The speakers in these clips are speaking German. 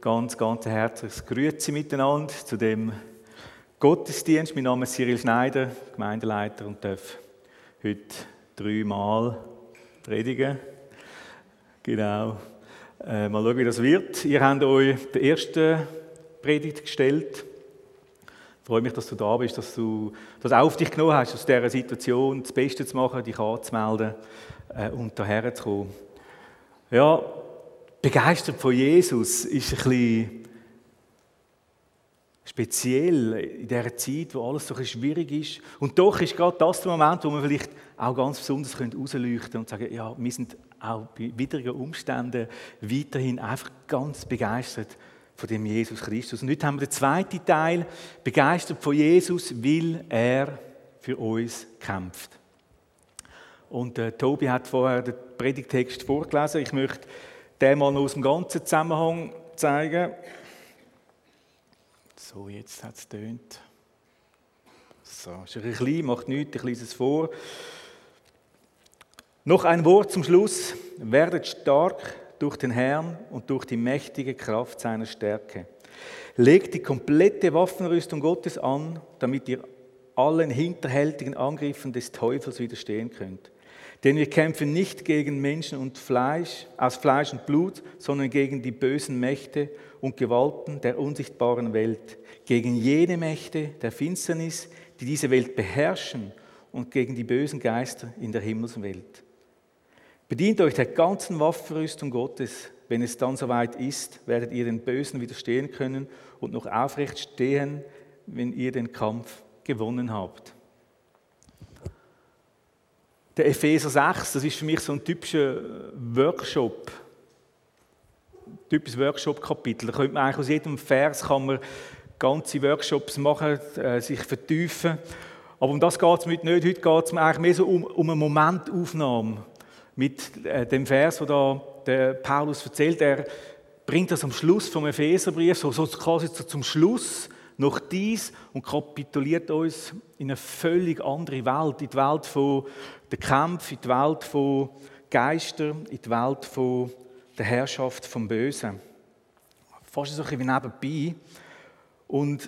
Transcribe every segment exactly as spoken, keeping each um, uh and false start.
ganz, ganz herzliches Grüezi miteinander zu dem Gottesdienst. Mein Name ist Cyril Schneider, Gemeindeleiter, und darf heute dreimal predigen. Genau. Äh, mal schauen, wie das wird. Ihr habt euch die erste Predigt gestellt. Ich freue mich, dass du da bist, dass du das auf dich genommen hast, aus dieser Situation das Beste zu machen, dich anzumelden äh, und daher zu kommen. Ja, begeistert von Jesus ist ein bisschen speziell in dieser Zeit, wo alles so ein bisschen schwierig ist. Und doch ist gerade das der Moment, wo wir vielleicht auch ganz besonders herausleuchten können und sagen, ja, wir sind auch bei widrigen Umständen weiterhin einfach ganz begeistert von dem Jesus Christus. Und heute haben wir den zweiten Teil, begeistert von Jesus, weil er für uns kämpft. Und äh, Tobi hat vorher den Predigtext vorgelesen. Ich möchte den mal noch aus dem ganzen Zusammenhang zeigen. So, jetzt hat es getönt. So, ist ein bisschen klein, macht nichts, ich lese es vor. Noch ein Wort zum Schluss. Werdet stark durch den Herrn und durch die mächtige Kraft seiner Stärke. Legt die komplette Waffenrüstung Gottes an, damit ihr allen hinterhältigen Angriffen des Teufels widerstehen könnt. Denn wir kämpfen nicht gegen Menschen und Fleisch, aus Fleisch und Blut, sondern gegen die bösen Mächte und Gewalten der unsichtbaren Welt, gegen jene Mächte der Finsternis, die diese Welt beherrschen, und gegen die bösen Geister in der Himmelswelt. Bedient euch der ganzen Waffenrüstung Gottes. Wenn es dann soweit ist, werdet ihr den Bösen widerstehen können und noch aufrecht stehen, wenn ihr den Kampf gewonnen habt. Der Epheser sechs, das ist für mich so ein typischer Workshop, typisches Workshop-Kapitel. Da könnte man eigentlich aus jedem Vers kann man ganze Workshops machen, äh, sich vertiefen. Aber um das geht es heute nicht. Heute geht es eigentlich mehr so um, um eine Momentaufnahme mit äh, dem Vers, wo da der Paulus erzählt. Er bringt das am Schluss vom Epheserbrief, so, so quasi so zum Schluss noch dies und kapituliert uns in eine völlig andere Welt, in die Welt von der Kämpfe, in die Welt von Geistern, in die Welt von der Herrschaft vom Bösen. Fast so ein bisschen wie nebenbei. Und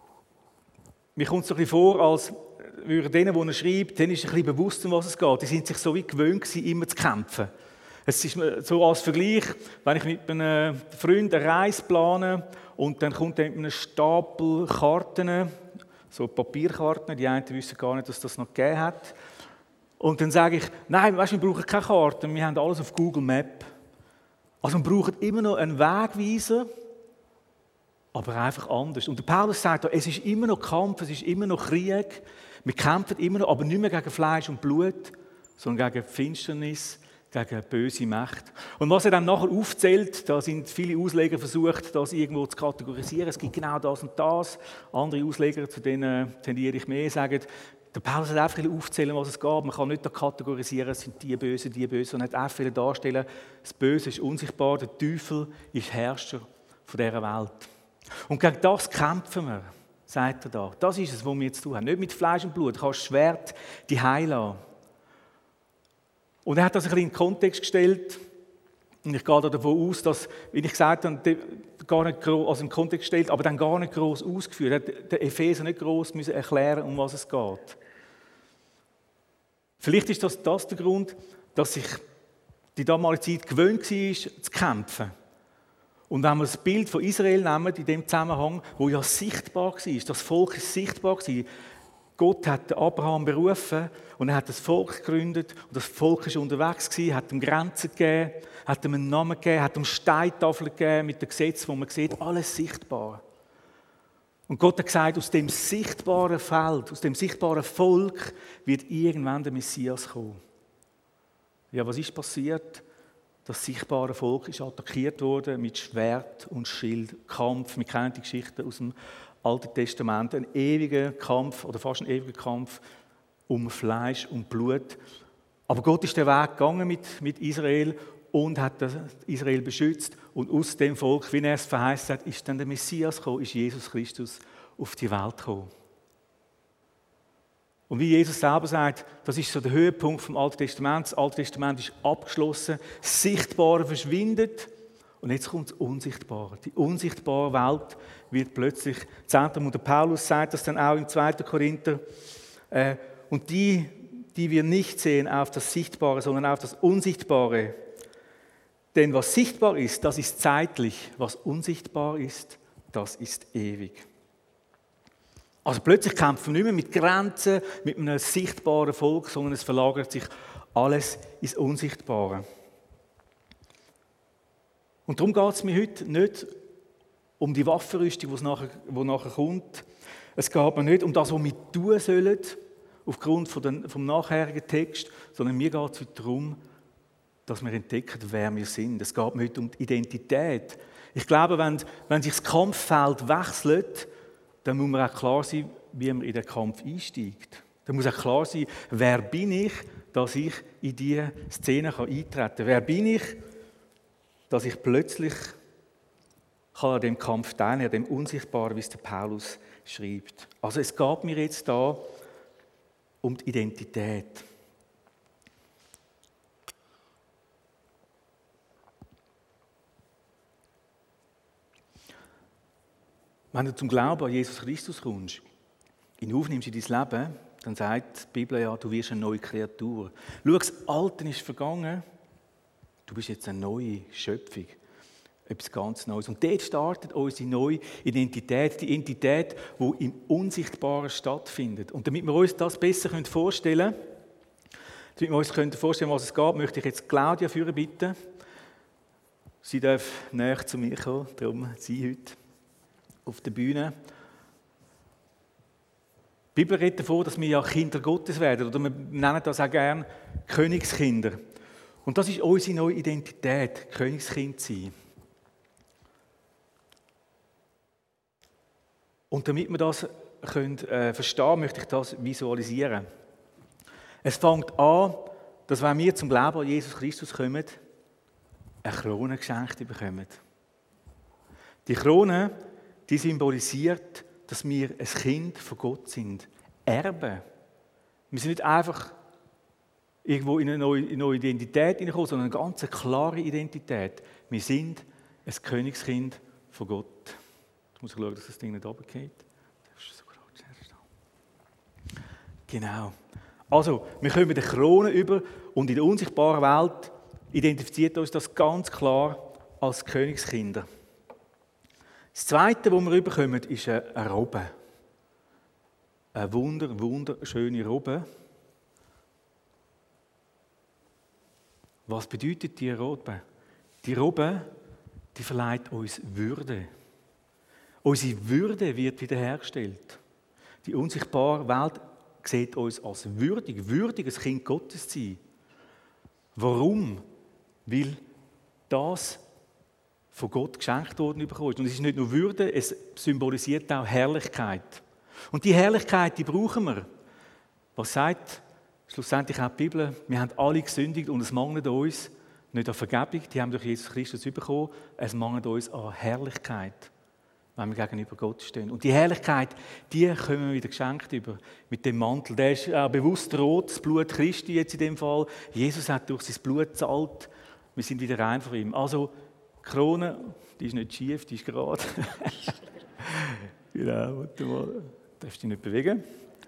mir kommt es so ein bisschen vor, als würde denen, die er schreibt, denen ist ein bisschen bewusst, um was es geht. Die sind sich so wie gewöhnt gewesen, immer zu kämpfen. Es ist so als Vergleich, wenn ich mit einem Freund eine Reise plane und dann kommt er mit einem Stapel Karten, so Papierkarten, die einen wissen gar nicht, dass das noch gegeben hat. Und dann sage ich, nein, weißt, wir brauchen keine Karten, wir haben alles auf Google Maps. Also wir brauchen immer noch einen Wegweiser, aber einfach anders. Und der Paulus sagt, es ist immer noch Kampf, es ist immer noch Krieg, wir kämpfen immer noch, aber nicht mehr gegen Fleisch und Blut, sondern gegen Finsternis, gegen böse Mächte. Und was er dann nachher aufzählt, da sind viele Ausleger versucht, das irgendwo zu kategorisieren. Es gibt genau das und das. Andere Ausleger, zu denen tendiere ich mehr, sagen, der Paulus hat einfach aufzählen, was es gab. Man kann nicht da kategorisieren, es sind die Bösen, die Bösen, sondern hat einfach darstellen, das Böse ist unsichtbar, der Teufel ist Herrscher von dieser Welt. Und gegen das kämpfen wir, sagt er da. Das ist es, was wir jetzt tun haben. Nicht mit Fleisch und Blut, du kannst das Schwert die Heil lassen. Und er hat das ein bisschen in den Kontext gestellt. Und ich gehe davon aus, dass, wie ich gesagt habe, gar nicht gross, also im Kontext gestellt, aber dann gar nicht gross ausgeführt. Er hat den Epheser nicht gross müssen erklären, um was es geht. Vielleicht ist das, das der Grund, dass sich die damalige Zeit gewöhnt war, zu kämpfen. Und wenn wir das Bild von Israel nehmen, in dem Zusammenhang, wo ja sichtbar war, das Volk ist sichtbar war, Gott hat Abraham berufen und er hat das Volk gegründet und das Volk war unterwegs gewesen, hat ihm Grenzen gegeben, hat ihm einen Namen gegeben, hat ihm Steintafeln gegeben mit dem Gesetz, wo man sieht, alles sichtbar. Und Gott hat gesagt, aus dem sichtbaren Feld, aus dem sichtbaren Volk wird irgendwann der Messias kommen. Ja, was ist passiert? Das sichtbare Volk ist attackiert worden mit Schwert und Schild, Kampf. Wir kennen die Geschichte aus dem Alten Testament, ein ewiger Kampf oder fast ein ewiger Kampf um Fleisch und Blut. Aber Gott ist den Weg gegangen mit, mit Israel und hat das Israel beschützt. Und aus dem Volk, wie er es verheißen hat, ist dann der Messias gekommen, ist Jesus Christus auf die Welt gekommen. Und wie Jesus selber sagt, das ist so der Höhepunkt vom Alten Testament. Das Alte Testament ist abgeschlossen, das Sichtbare verschwindet Und jetzt kommt das Unsichtbare. Die unsichtbare Welt wird plötzlich Zentrum. Und der Paulus sagt das dann auch im zweiten Korinther. Äh, und die, die wir nicht sehen auf das Sichtbare, sondern auf das Unsichtbare. Denn was sichtbar ist, das ist zeitlich. Was unsichtbar ist, das ist ewig. Also plötzlich kämpfen wir nicht mehr mit Grenzen, mit einem sichtbaren Volk, sondern es verlagert sich alles ins Unsichtbare. Und darum geht es mir heute nicht um die Waffenrüstung, die nachher, die nachher kommt. Es geht mir nicht um das, was wir tun sollen, aufgrund von den, vom nachherigen Text, sondern mir geht es heute darum, dass wir entdecken, wer wir sind. Es geht mir heute um die Identität. Ich glaube, wenn, wenn sich das Kampffeld wechselt, dann muss mir auch klar sein, wie man in den Kampf einsteigt. Dann muss auch klar sein, wer bin ich, dass ich in diese Szene eintreten kann. Wer bin ich, dass ich plötzlich kann an dem Kampf teilnehmen, an dem Unsichtbaren, wie es der Paulus schreibt. Also es geht mir jetzt da um die Identität. Wenn du zum Glauben an Jesus Christus kommst, ihn aufnimmst in dein Leben, dann sagt die Bibel ja, du wirst eine neue Kreatur. Schau, das Alte ist vergangen, du bist jetzt eine neue Schöpfung, etwas ganz Neues. Und dort startet unsere neue Identität, die Identität, die im Unsichtbaren stattfindet. Und damit wir uns das besser vorstellen können, damit wir uns vorstellen können, was es geht, möchte ich jetzt Claudia führen bitten. Sie darf näher zu mir kommen, darum sie heute auf der Bühne. Die Bibel redet davon, dass wir ja Kinder Gottes werden, oder wir nennen das auch gerne Königskinder. Und das ist unsere neue Identität, Königskind sein. Und damit wir das können, äh, verstehen, möchte ich das visualisieren. Es fängt an, dass wenn wir zum Glauben an Jesus Christus kommen, eine Krone geschenkt bekommen. Die Krone, die symbolisiert, dass wir ein Kind von Gott sind. Erben. Wir sind nicht einfach irgendwo in eine neue, in eine neue Identität hineingekommen, sondern eine ganz klare Identität. Wir sind ein Königskind von Gott. Jetzt muss ich schauen, dass das Ding nicht runtergeht. Genau. Also, wir kommen die Krone über und in der unsichtbaren Welt identifiziert uns das ganz klar als Königskinder. Das Zweite, was wir überkommen, ist eine Robbe. Eine wunder, wunderschöne Robbe. Was bedeutet die Robbe? Die Robbe, die verleiht uns Würde. Unsere Würde wird wiederhergestellt. Die unsichtbare Welt sieht uns als würdig, würdiges Kind Gottes zu sein. Warum? Weil das von Gott geschenkt worden bekommen ist. Und es ist nicht nur Würde, es symbolisiert auch Herrlichkeit. Und die Herrlichkeit, die brauchen wir. Was sagt schlussendlich auch die Bibel? Wir haben alle gesündigt und es mangelt uns nicht an Vergebung, die haben durch Jesus Christus bekommen, es mangelt uns an Herrlichkeit, wenn wir gegenüber Gott stehen. Und die Herrlichkeit, die können wir wieder geschenkt über mit dem Mantel. Der ist auch bewusst rot, das Blut Christi jetzt in dem Fall. Jesus hat durch sein Blut gezahlt. Wir sind wieder rein von ihm. Also die Krone, die ist nicht schief, die ist gerade. Genau, warte mal. Darfst du dich nicht bewegen?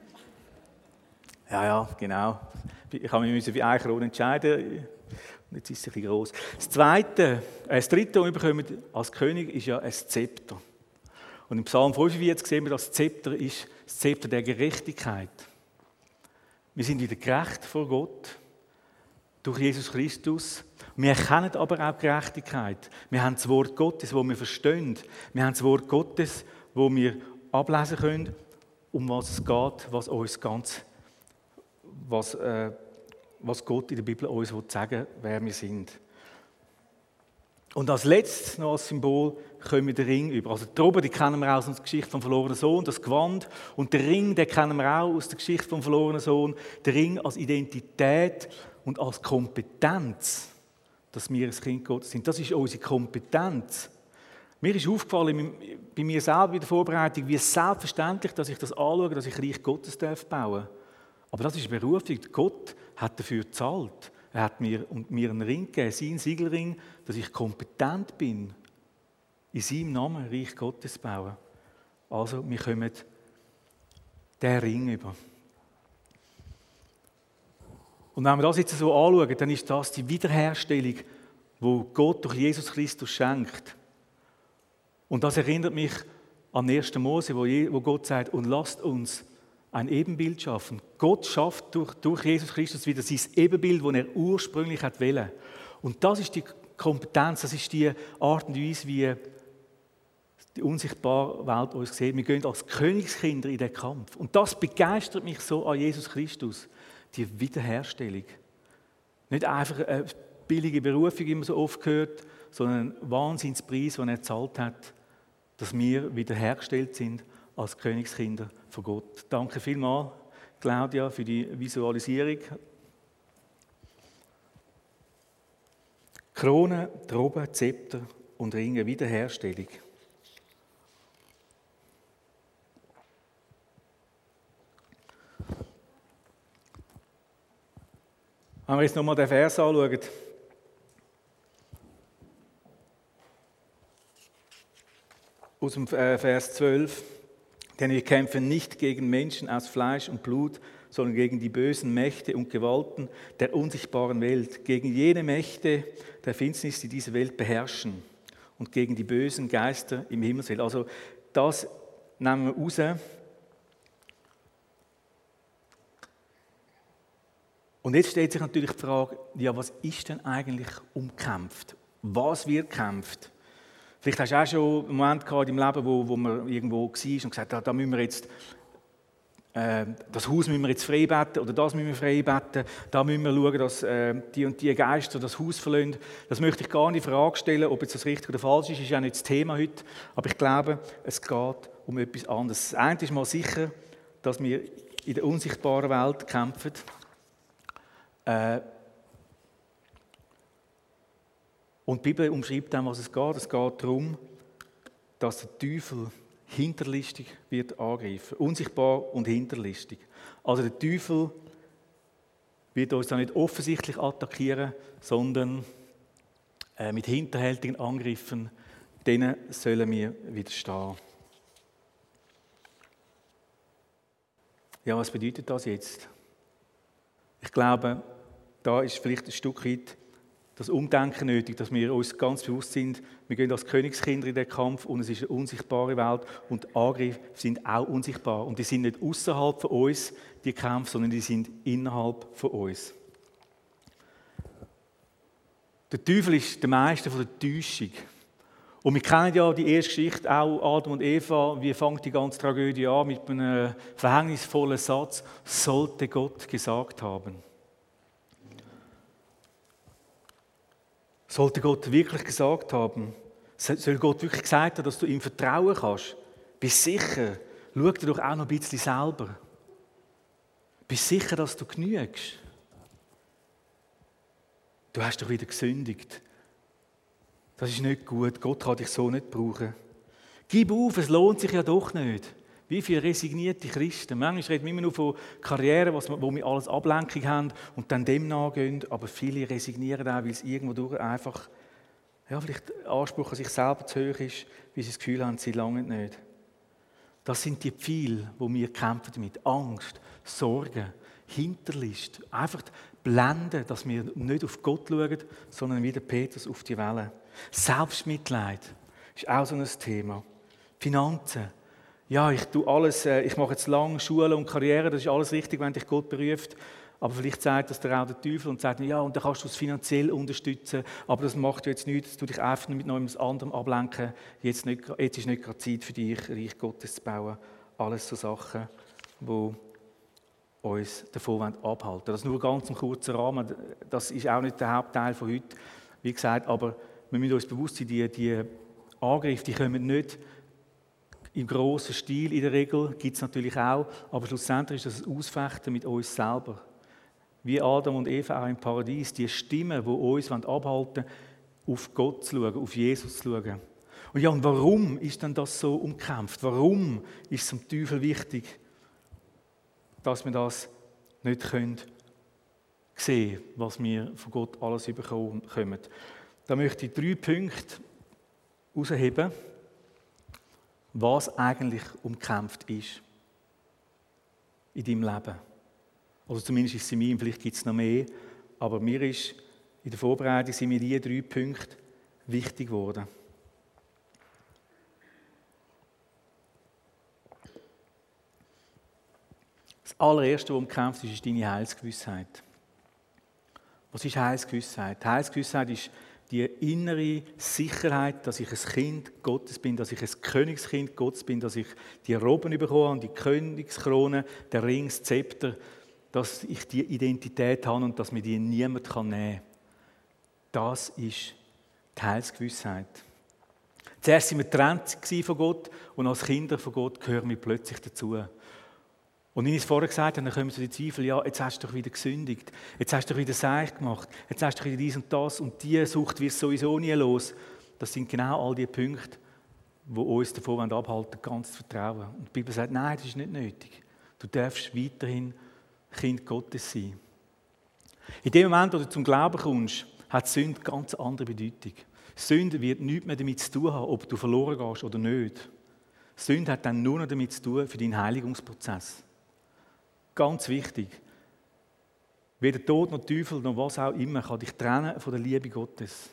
Ja, ja, genau. Ich habe mich für eine Krone entscheiden. Und jetzt ist es ein bisschen gross. Das Zweite, äh, das Dritte, was wir bekommen als König, ist ja ein Zepter. Und im Psalm fünfundvierzig sehen wir, dass das Zepter ist das Zepter der Gerechtigkeit. Wir sind wieder gerecht vor Gott durch Jesus Christus. Wir erkennen aber auch Gerechtigkeit. Wir haben das Wort Gottes, das wir verstehen. Wir haben das Wort Gottes, das wir ablesen können, um was es geht, was uns ganz, was, äh, was Gott in der Bibel uns sagen will, wer wir sind. Und als letztes noch als Symbol kommen wir den Ring über. Also die Robe, die kennen wir auch aus der Geschichte vom verlorenen Sohn, das Gewand. Und den Ring, den kennen wir auch aus der Geschichte vom verlorenen Sohn. Der Ring als Identität und als Kompetenz, dass wir ein Kind Gottes sind. Das ist unsere Kompetenz. Mir ist aufgefallen, bei mir selber bei der Vorbereitung, wie selbstverständlich, dass ich das anschaue, dass ich Reich Gottes bauen darf. Aber das ist eine Berufung. Gott hat dafür gezahlt. Er hat mir, und mir einen Ring gegeben, seinen Siegelring, dass ich kompetent bin, in seinem Namen Reich Gottes zu bauen. Also, wir kommen diesen Ring über. Und wenn wir das jetzt so anschauen, dann ist das die Wiederherstellung, die Gott durch Jesus Christus schenkt. Und das erinnert mich an ersten Mose, wo Gott sagt, und lasst uns ein Ebenbild schaffen. Gott schafft durch, durch Jesus Christus wieder sein Ebenbild, das er ursprünglich wollte. Und das ist die Kompetenz, das ist die Art und Weise, wie die unsichtbare Welt uns sieht. Wir gehen als Königskinder in den Kampf. Und das begeistert mich so an Jesus Christus, die Wiederherstellung. Nicht einfach eine billige Berufung, wie man so oft hört, sondern ein Wahnsinnspreis, den er gezahlt hat, dass wir wiederhergestellt sind als Königskinder von Gott. Danke vielmals, Claudia, für die Visualisierung. Krone, Droben, Zepter und Ringe, Wiederherstellung. Wenn wir jetzt nochmal den Vers anschauen. Aus dem Vers zwölf. Denn wir kämpfen nicht gegen Menschen aus Fleisch und Blut, sondern gegen die bösen Mächte und Gewalten der unsichtbaren Welt, gegen jene Mächte der Finsternis, die diese Welt beherrschen und gegen die bösen Geister im Himmelsfeld. Also das nehmen wir raus. Und jetzt stellt sich natürlich die Frage, ja, was ist denn eigentlich umkämpft? Was wird gekämpft? Vielleicht hast du auch schon einen Moment gehabt im Leben, wo, wo man irgendwo war und gesagt hat, da müssen wir jetzt, äh, das Haus müssen wir jetzt frei beten oder das müssen wir frei beten, da müssen wir schauen, dass äh, die und die Geister das Haus verlassen. Das möchte ich gar nicht in Frage stellen, ob jetzt das richtig oder falsch ist, ist ja nicht das Thema heute. Aber ich glaube, es geht um etwas anderes. Das eine ist mal sicher, dass wir in der unsichtbaren Welt kämpfen. Äh, Und die Bibel umschreibt dann, was es geht. Es geht darum, dass der Teufel hinterlistig wird angreifen. Unsichtbar und hinterlistig. Also der Teufel wird uns dann nicht offensichtlich attackieren, sondern äh, mit hinterhältigen Angriffen, denen sollen wir widerstehen. Ja, was bedeutet das jetzt? Ich glaube, da ist vielleicht ein Stück weit das Umdenken nötig, dass wir uns ganz bewusst sind, wir gehen als Königskinder in den Kampf und es ist eine unsichtbare Welt und die Angriffe sind auch unsichtbar. Und die sind nicht außerhalb von uns, die Kämpfe, sondern die sind innerhalb von uns. Der Teufel ist der Meister von der Täuschung. Und wir kennen ja die erste Geschichte, auch Adam und Eva, wie fängt die ganze Tragödie an mit einem verhängnisvollen Satz, sollte Gott gesagt haben. Sollte Gott wirklich gesagt haben, soll Gott wirklich gesagt haben, dass du ihm vertrauen kannst? Bist sicher? Schau dir doch auch noch ein bisschen selber. Bist sicher, dass du genügst? Du hast doch wieder gesündigt. Das ist nicht gut. Gott kann dich so nicht brauchen. Gib auf, es lohnt sich ja doch nicht. Wie viele resignierte Christen. Manchmal reden wir immer nur von Karrieren, wo wir alles Ablenkung haben und dann dem nachgehen. Aber viele resignieren auch, weil es irgendwo durch einfach, ja, vielleicht der Anspruch an sich selber zu hoch ist, weil sie das Gefühl haben, sie langen nicht. Das sind die Pfeile, wo wir kämpfen damit. Angst, Sorgen, Hinterlist. Einfach blenden, dass wir nicht auf Gott schauen, sondern wie der Petrus auf die Wellen. Selbstmitleid ist auch so ein Thema. Finanzen. Ja, ich tue alles, ich mache jetzt lang Schule und Karriere, das ist alles richtig, wenn dich Gott beruft. Aber vielleicht sagt das dir auch der Teufel und sagt, ja, und dann kannst du es finanziell unterstützen, aber das macht jetzt nichts, du dich einfach mit noch etwas anderem ablenken. Jetzt, nicht, jetzt ist nicht gerade Zeit für dich, Reich Gottes zu bauen. Alles so Sachen, die uns davon abhalten. Das ist nur ganz ein kurzer Rahmen, das ist auch nicht der Hauptteil von heute, wie gesagt, aber wir müssen uns bewusst sein, die, die Angriffe, die kommen nicht im grossen Stil in der Regel, gibt es natürlich auch, aber schlussendlich ist das ein Ausfechten mit uns selber. Wie Adam und Eva auch im Paradies, die Stimmen, die uns abhalten wollen, auf Gott zu schauen, auf Jesus zu schauen. Und ja, und warum ist denn das so umkämpft? Warum ist es dem Teufel wichtig, dass wir das nicht können sehen, was wir von Gott alles bekommen. Da möchte ich drei Punkte herausheben, was eigentlich umkämpft ist in deinem Leben. Also zumindest ist es in meinem, vielleicht gibt es noch mehr, aber mir ist in der Vorbereitung sind mir diese drei Punkte wichtig geworden. Das allererste, was umkämpft ist, ist deine Heilsgewissheit. Was ist Heilsgewissheit? Heilsgewissheit ist die innere Sicherheit, dass ich ein Kind Gottes bin, dass ich ein Königskind Gottes bin, dass ich die Roben bekommen habe, die Königskrone, der Ring, das Zepter, dass ich die Identität habe und dass mir die niemand nehmen kann. Das ist die Heilsgewissheit. Zuerst waren wir getrennt von Gott und als Kinder von Gott gehören wir plötzlich dazu. Und wie ich es vorher gesagt habe, dann kommen so die Zweifel, ja, jetzt hast du doch wieder gesündigt, jetzt hast du doch wieder Seich gemacht, jetzt hast du doch wieder dies und das und diese Sucht wird sowieso nie los. Das sind genau all die Punkte, die uns davon abhalten, ganz zu vertrauen. Und die Bibel sagt, nein, das ist nicht nötig. Du darfst weiterhin Kind Gottes sein. In dem Moment, wo du zum Glauben kommst, hat Sünde eine ganz andere Bedeutung. Sünde wird nichts mehr damit zu tun haben, ob du verloren gehst oder nicht. Sünde hat dann nur noch damit zu tun für deinen Heiligungsprozess. Ganz wichtig. Weder Tod noch Teufel noch was auch immer kann dich trennen von der Liebe Gottes.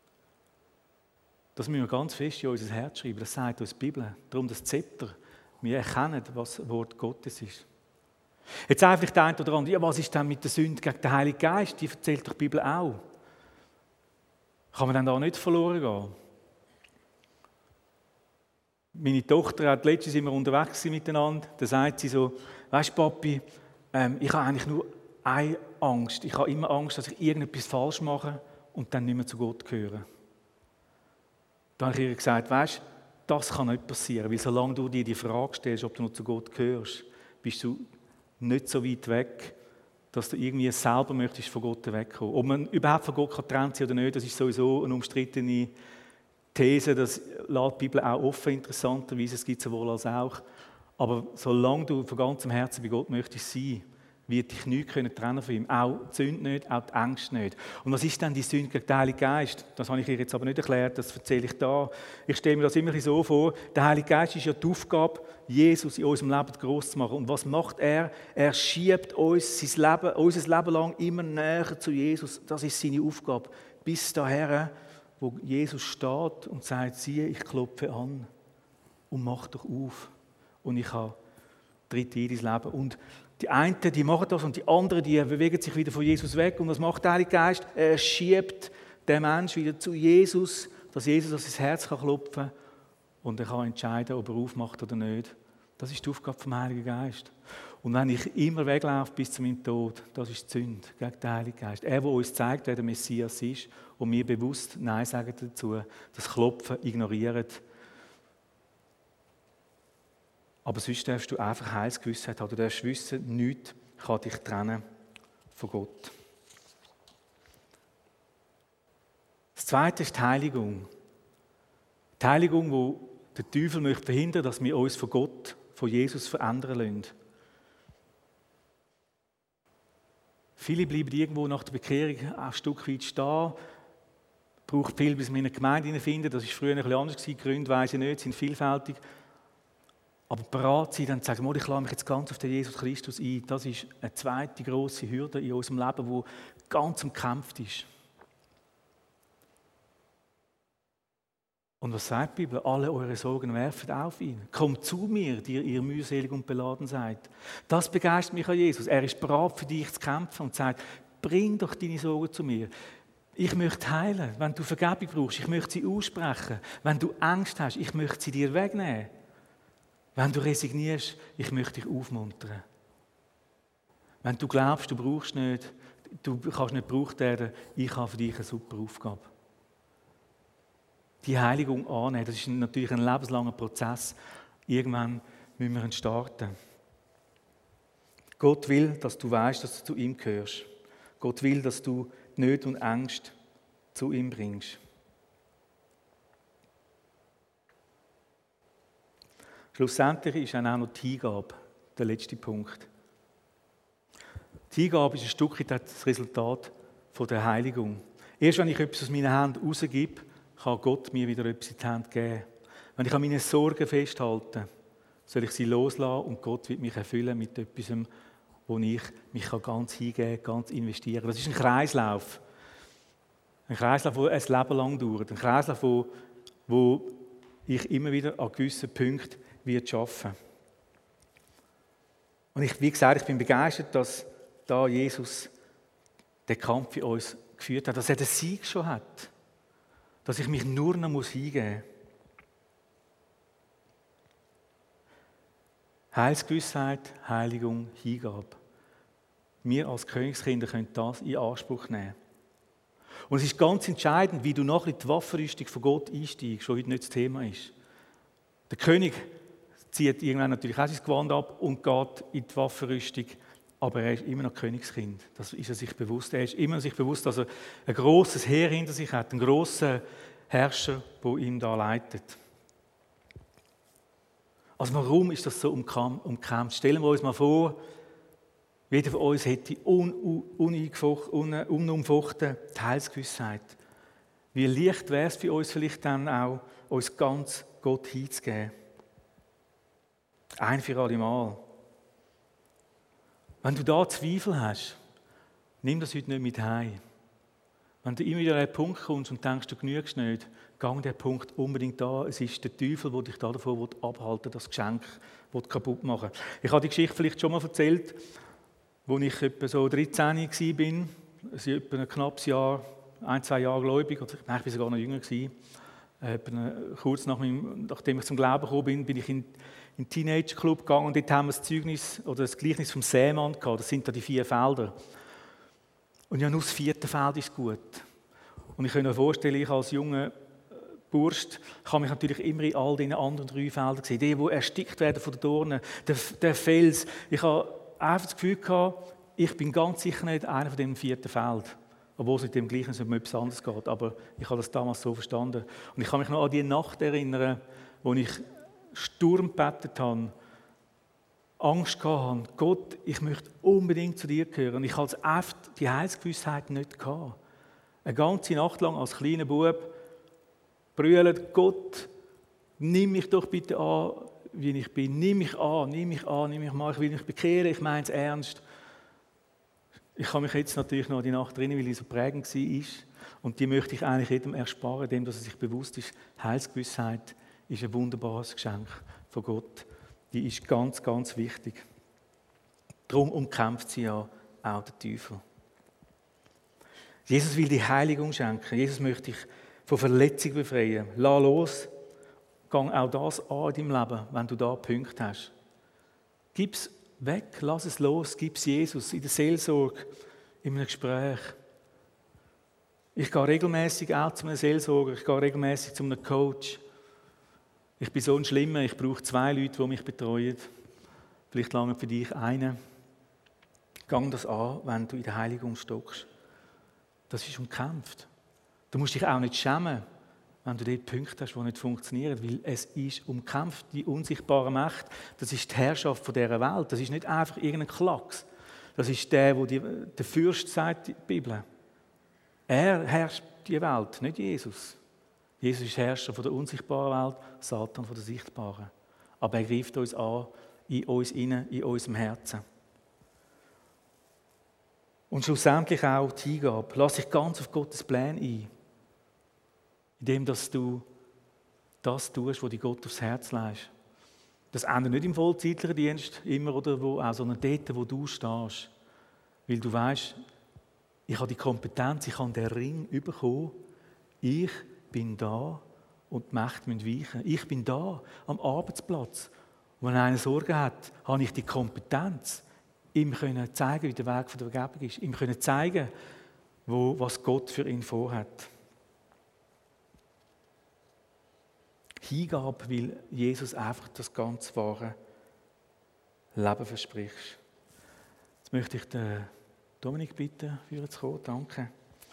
Das müssen wir ganz fest in unser Herz schreiben. Das sagt uns die Bibel. Darum das Zepter. Wir erkennen, was das Wort Gottes ist. Jetzt sagt vielleicht der eine oder andere, ja, was ist denn mit der Sünde gegen den Heiligen Geist? Die erzählt doch die Bibel auch. Kann man dann da nicht verloren gehen? Meine Tochter hat letztens immer unterwegs miteinander. Da sagt sie so, weisst du, Papi, ähm, ich habe eigentlich nur eine Angst. Ich habe immer Angst, dass ich irgendetwas falsch mache und dann nicht mehr zu Gott gehöre. Dann habe ich ihr gesagt, weisst du, das kann nicht passieren, weil solange du dir die Frage stellst, ob du noch zu Gott gehörst, bist du nicht so weit weg, dass du irgendwie selber möchtest von Gott wegkommen. Ob man überhaupt von Gott getrennt sein oder nicht, das ist sowieso eine umstrittene These, das lässt die Bibel auch offen, interessanterweise, es gibt sowohl als auch. Aber solange du von ganzem Herzen bei Gott möchtest sein, wird dich nichts trennen können von ihm. Auch die Sünde nicht, auch die Ängste nicht. Und was ist denn die Sünde gegen den Heiligen Geist? Das habe ich dir jetzt aber nicht erklärt, das erzähle ich da. Ich stelle mir das immer so vor, der Heilige Geist ist ja die Aufgabe, Jesus in unserem Leben gross zu machen. Und was macht er? Er schiebt uns sein Leben, unser Leben lang immer näher zu Jesus. Das ist seine Aufgabe. Bis dahin, wo Jesus steht und sagt, siehe, ich klopfe an und mach doch auf. Und ich habe tritt in dein Leben. Und die einen, die machen das und die anderen, die bewegen sich wieder von Jesus weg. Und was macht der Heilige Geist? Er schiebt den Menschen wieder zu Jesus, dass Jesus auf sein Herz klopfen kann und er kann entscheiden, ob er aufmacht oder nicht. Das ist die Aufgabe vom Heiligen Geist. Und wenn ich immer weglaufe bis zu meinem Tod, das ist die Sünde gegen den Heiligen Geist. Er, der uns zeigt, wer der Messias ist und wir bewusst Nein sagen dazu, das Klopfen ignorieren. Aber sonst darfst du einfach Heilsgewissheit haben. Du darfst wissen, nichts kann dich trennen von Gott. Das Zweite ist die Heiligung. Die Heiligung, wo der Teufel möchte verhindern, dass wir uns von Gott, von Jesus verändern lassen. Viele bleiben irgendwo nach der Bekehrung ein Stück weit stehen. Es braucht viel, bis wir in eine Gemeinde finden. Das war früher ein bisschen anders. Die Gründe weiss ich nicht, sind vielfältig. Aber bereit sein, dann zu sagen, ich lasse mich jetzt ganz auf den Jesus Christus ein, das ist eine zweite grosse Hürde in unserem Leben, die ganz umkämpft ist. Und was sagt die Bibel? Alle eure Sorgen werft auf ihn. Kommt zu mir, die ihr mühselig und beladen seid. Das begeistert mich an Jesus. Er ist bereit, für dich zu kämpfen und sagt, bring doch deine Sorgen zu mir. Ich möchte heilen, wenn du Vergebung brauchst. Ich möchte sie aussprechen. Wenn du Angst hast, ich möchte sie dir wegnehmen. Wenn du resignierst, ich möchte dich aufmuntern. Wenn du glaubst, du brauchst nicht, du kannst nicht gebraucht werden, ich habe für dich eine super Aufgabe. Die Heiligung annehmen, das ist natürlich ein lebenslanger Prozess. Irgendwann müssen wir ihn starten. Gott will, dass du weißt, dass du zu ihm gehörst. Gott will, dass du Nöte und Ängste zu ihm bringst. Schlussendlich ist auch noch die Hingabe der letzte Punkt. Die Hingabe ist ein Stück weit das Resultat von der Heiligung. Erst wenn ich etwas aus meinen Händen rausgebe, kann Gott mir wieder etwas in die Hände geben. Wenn ich an meinen Sorgen festhalte, soll ich sie loslassen und Gott wird mich erfüllen mit etwas, wo ich mich ganz hingeben kann, ganz investieren kann. Das ist ein Kreislauf. Ein Kreislauf, der ein Leben lang dauert. Ein Kreislauf, wo, wo ich immer wieder an gewissen Punkten wird arbeiten. Und ich, wie gesagt, ich bin begeistert, dass da Jesus den Kampf für uns geführt hat, dass er den Sieg schon hat, dass ich mich nur noch muss hingeben muss. Heilsgewissheit, Heiligung, Hingabe. Wir als Königskinder können das in Anspruch nehmen. Und es ist ganz entscheidend, wie du nachher in die Waffenrüstung von Gott einsteigst, was heute nicht das Thema ist. Der König zieht irgendwann natürlich auch sein Gewand ab und geht in die Waffenrüstung, aber er ist immer noch Königskind. Das ist er sich bewusst. Er ist immer noch sich bewusst, dass er ein grosses Heer hinter sich hat, einen grossen Herrscher, der ihn da leitet. Also warum ist das so umkämpft? Stellen wir uns mal vor, jeder von uns hätte un, un, un, unumfochten die Heilsgewissheit. Wie leicht wäre es für uns vielleicht dann auch, uns ganz Gott hinzugeben. Ein für alle Mal. Wenn du da Zweifel hast, nimm das heute nicht mit heim. Wenn du immer wieder an einen Punkt kommst und denkst, du genügst nicht, gang den Punkt unbedingt an. Es ist der Teufel, der dich davon abhalten will, das Geschenk kaputt machen will. Ich habe die Geschichte vielleicht schon mal erzählt, als ich etwa so dreizehn war, also etwa ein knappes Jahr, ein, zwei Jahre gläubig, oder nein, ich war sogar noch jünger gewesen. Äh, kurz nach meinem, nachdem ich zum Glauben gekommen bin, bin ich in, in den Teenager-Club gegangen und dort haben wir das Zeugnis oder das Gleichnis vom Sämann gehabt. Das sind da die vier Felder. Und ja, nur das vierte Feld ist gut. Und ich kann mir vorstellen, ich als junger Bursch kann mich natürlich immer in all diesen anderen drei Feldern sehen. Die, die erstickt werden von den Dornen, der, der Fels. Ich habe einfach das Gefühl gehabt, ich bin ganz sicher nicht einer von dem vierten Feld. Obwohl es mit dem Gleichnis um etwas anderes geht. Aber ich habe das damals so verstanden. Und ich kann mich noch an die Nacht erinnern, wo ich Sturm gebetet habe, Angst gehabt habe. Gott, ich möchte unbedingt zu dir gehören. Und ich hatte einfach die Heilsgewissheit nicht gehabt. Eine ganze Nacht lang als kleiner Bub brüllen, Gott, nimm mich doch bitte an, wie ich bin. Nimm mich an, nimm mich an, nimm mich mal. Ich will mich bekehren, ich meine es ernst. Ich kann mich jetzt natürlich noch an die Nacht erinnern, weil die so prägend war. Und die möchte ich eigentlich jedem ersparen, dem, dass er sich bewusst ist, Heilsgewissheit ist ein wunderbares Geschenk von Gott. Die ist ganz, ganz wichtig. Darum umkämpft sie ja auch der Teufel. Jesus will die Heiligung schenken. Jesus möchte dich von Verletzung befreien. Lass los. Gang auch das an in deinem Leben, wenn du da Punkte hast. Gib es weg, lass es los, gib es Jesus in der Seelsorge, in einem Gespräch. Ich gehe regelmäßig auch zu einem Seelsorger, ich gehe regelmäßig zu einem Coach. Ich bin so ein Schlimmer, ich brauche zwei Leute, die mich betreuen. Vielleicht lange für dich einen. Gang das an, wenn du in der Heiligung stockst. Das ist umkämpft. Du musst dich auch nicht schämen, wenn du dort Punkte hast, die nicht funktionieren, weil es ist umkämpft, die unsichtbare Macht. Das ist die Herrschaft von dieser Welt. Das ist nicht einfach irgendein Klacks. Das ist der, wo die, der Fürst sagt, die Bibel. Er herrscht die Welt, nicht Jesus. Jesus ist Herrscher von der unsichtbaren Welt, Satan von der sichtbaren. Aber er greift uns an, in uns innen, in unserem Herzen. Und schlussendlich auch die Hingabe. Lass dich ganz auf Gottes Pläne ein. Indem dass du das tust, was dir Gott aufs Herz legst. Das endet nicht im vollzeitlichen Dienst immer, oder wo, auch, sondern dort, wo du stehst. Weil du weißt, ich habe die Kompetenz, ich habe den Ring bekommen. Ich bin da und die Mächte müssen weichen. Ich bin da am Arbeitsplatz. Und wenn einer Sorgen hat, habe ich die Kompetenz, ihm können zeigen, wie der Weg von der Vergebung ist. Ihm können zeigen, wo, was Gott für ihn vorhat. Hingabe, weil Jesus einfach das ganz wahre Leben verspricht. Jetzt möchte ich den Dominik bitten, für zu kommen. Danke.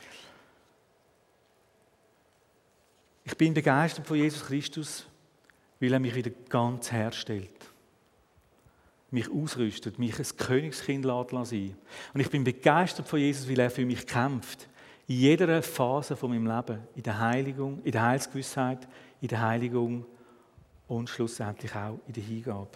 Ich bin begeistert von Jesus Christus, weil er mich wieder ganz herstellt. mich ausrüstet, mich ein Königskind sein lässt. Und ich bin begeistert von Jesus, weil er für mich kämpft. In jeder Phase von meinem Leben. In der Heiligung, in der Heilsgewissheit, in der Heiligung und schlussendlich auch in der Hingabe.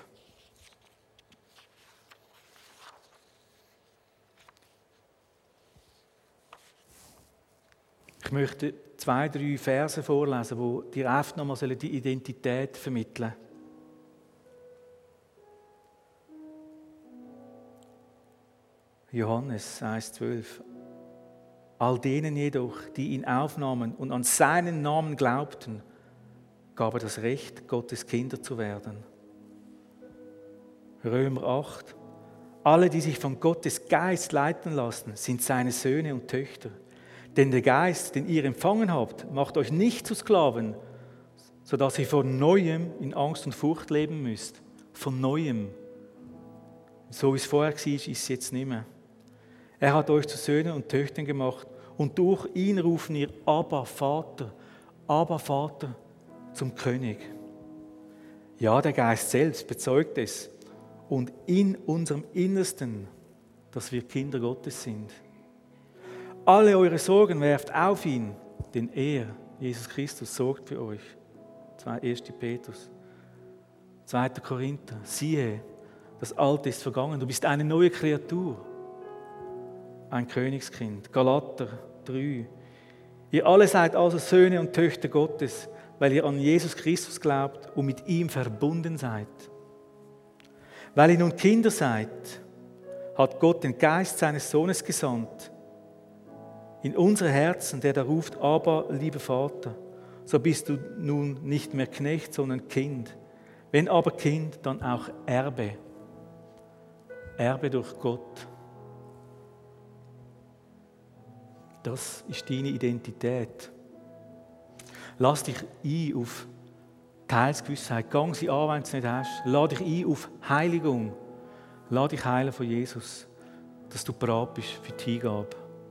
Ich möchte zwei, drei Verse vorlesen, die dir einfach nochmal die Identität vermitteln sollen. Johannes eins zwölf. All denen jedoch, die ihn aufnahmen und an seinen Namen glaubten, gab er das Recht, Gottes Kinder zu werden. Römer acht. Alle, die sich von Gottes Geist leiten lassen, sind seine Söhne und Töchter. Denn der Geist, den ihr empfangen habt, macht euch nicht zu Sklaven, sodass ihr von Neuem in Angst und Furcht leben müsst. Von Neuem. So wie es vorher war, ist es jetzt nicht mehr. Er hat euch zu Söhnen und Töchtern gemacht und durch ihn rufen wir Abba, Vater, Abba, Vater zum König. Ja, der Geist selbst bezeugt es und in unserem Innersten, dass wir Kinder Gottes sind. Alle eure Sorgen werft auf ihn, denn er, Jesus Christus, sorgt für euch. erster Petrus. zweiter Korinther. Siehe, das Alte ist vergangen, du bist eine neue Kreatur. Ein Königskind. Galater drei. Ihr alle seid also Söhne und Töchter Gottes, weil ihr an Jesus Christus glaubt und mit ihm verbunden seid. Weil ihr nun Kinder seid, hat Gott den Geist seines Sohnes gesandt in unsere Herzen, der da ruft, aber, lieber Vater, so bist du nun nicht mehr Knecht, sondern Kind. Wenn aber Kind, dann auch Erbe. Erbe durch Gott. Das ist deine Identität. Lass dich ein auf die Heilsgewissheit. Gang sie an, wenn du es nicht hast. Lass dich ein auf Heiligung. Lass dich heilen von Jesus, dass du bereit bist für die Hingabe.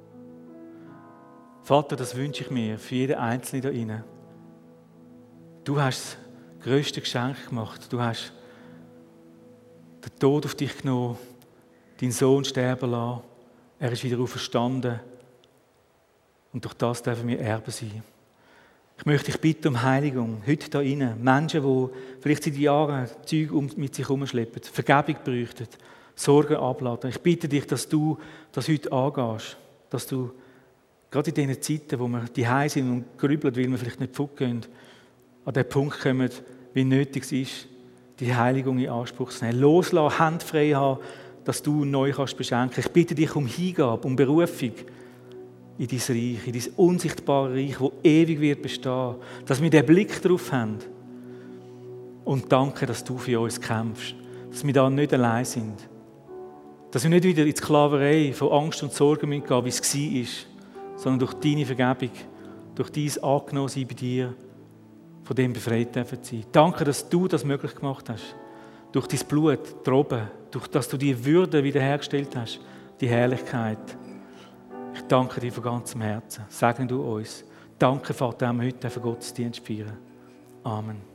Vater, das wünsche ich mir für jeden Einzelnen da rein. Du hast das grösste Geschenk gemacht. Du hast den Tod auf dich genommen, deinen Sohn sterben lassen. Er ist wieder auferstanden. Und durch das dürfen wir Erben sein. Ich möchte dich bitten um Heiligung. Heute da rein. Menschen, die vielleicht seit Jahren Zeug mit sich herumschleppen, Vergebung bräuchten, Sorgen abladen. Ich bitte dich, dass du das heute angehst. Dass du gerade in diesen Zeiten, wo wir daheim sind und grübeln, weil wir vielleicht nicht fortgehen, an den Punkt kommen, wie nötig es ist, die Heiligung in Anspruch zu nehmen. Loslassen, Hände frei haben, dass du neu kannst beschenken. Ich bitte dich um Hingabe, um Berufung in dein Reich, in dein unsichtbare Reich, das ewig wird bestehen. Dass wir den Blick darauf haben. Und danke, dass du für uns kämpfst. Dass wir da nicht allein sind. Dass wir nicht wieder in die Sklaverei von Angst und Sorgen gehen müssen, wie es war, sondern durch deine Vergebung, durch dein Angenommensein bei dir, von dem befreit dürfen sein. Danke, dass du das möglich gemacht hast. Durch dein Blut, droben, durch dass du die Würde wiederhergestellt hast, die Herrlichkeit. Ich danke dir von ganzem Herzen. Segne du uns. Danke, Vater, dass wir heute den Gottesdienst feiern. Amen.